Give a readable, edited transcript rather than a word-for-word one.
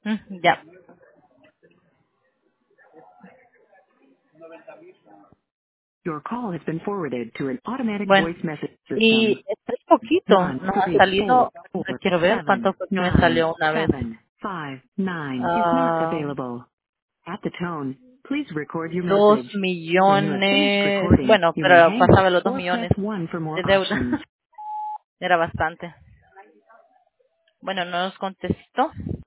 Ya. Your call has been forwarded to an automatic Bueno, voice message system. y es poquito. One, Nos ha three, salido, four, four, quiero ver seven, cuánto fue que me nine, salió una vez. 759 is not Ah, available. At the tone, please record your dos message. When you have finished millones, recording, bueno, you may pero hang up pasaba los dos or press millones 1 for more de deuda. options. Era bastante. Bueno, no nos contestó.